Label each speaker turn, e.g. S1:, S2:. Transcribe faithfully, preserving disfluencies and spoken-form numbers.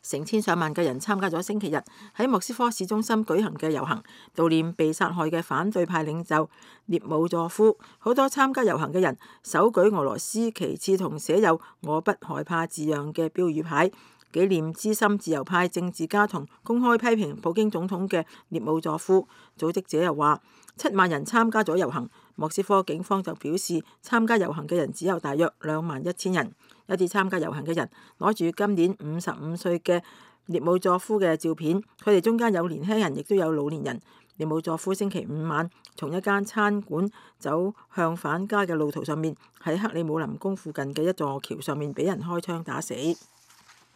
S1: 成千上萬嘅人參加咗星期日喺莫斯科市中心舉行嘅遊行，悼念被殺害嘅反對派領袖涅姆佐夫。好多參加遊行嘅人手舉俄羅斯旗幟同寫有「我不害怕」字樣嘅標語牌，紀念資深自由派政治家同公開批評普京總統嘅涅姆佐夫。組織者又話，七萬人參加咗遊行。莫斯科警方就表示，參加遊行嘅人只有大約兩萬一千人。一啲參加遊行嘅人攞住今年五十五歲嘅涅姆佐夫嘅照片，佢哋中間有年輕人，亦都有老年人。涅姆佐夫星期五晚從一間餐館走向返家嘅路途上面，喺克里姆林宮附近嘅一座橋上面俾人開槍打死。